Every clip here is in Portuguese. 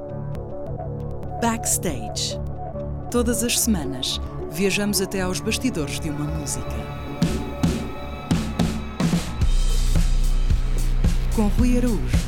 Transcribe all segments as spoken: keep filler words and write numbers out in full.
Backstage. Todas as semanas, viajamos até aos bastidores de uma música. Com Rui Araújo.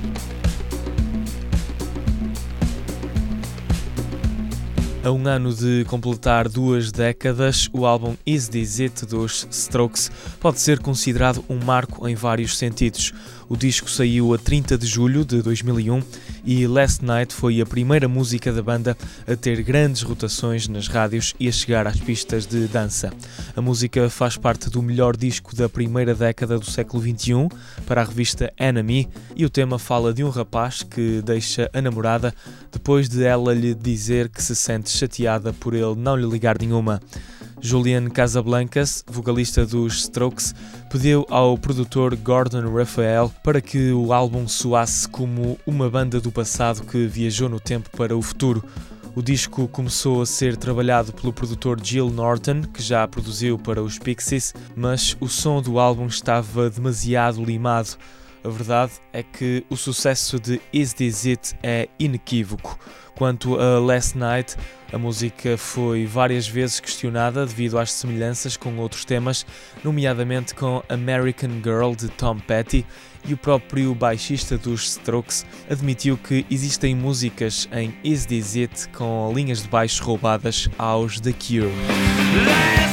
A um ano de completar duas décadas, o álbum Is This It dos Strokes pode ser considerado um marco em vários sentidos. O disco saiu a trinta de julho de dois mil e um e Last Night foi a primeira música da banda a ter grandes rotações nas rádios e a chegar às pistas de dança. A música faz parte do melhor disco da primeira década do século vinte e um para a revista Enemy e o tema fala de um rapaz que deixa a namorada depois de ela lhe dizer que se sente chateada por ele não lhe ligar nenhuma. Julian Casablancas, vocalista dos Strokes, pediu ao produtor Gordon Raphael para que o álbum soasse como uma banda do passado que viajou no tempo para o futuro. O disco começou a ser trabalhado pelo produtor Gil Norton, que já produziu para os Pixies, mas o som do álbum estava demasiado limado. A verdade é que o sucesso de Is This It é inequívoco. Quanto a Last Night, a música foi várias vezes questionada devido às semelhanças com outros temas, nomeadamente com American Girl de Tom Petty, e o próprio baixista dos Strokes admitiu que existem músicas em Is This It com linhas de baixo roubadas aos The Cure.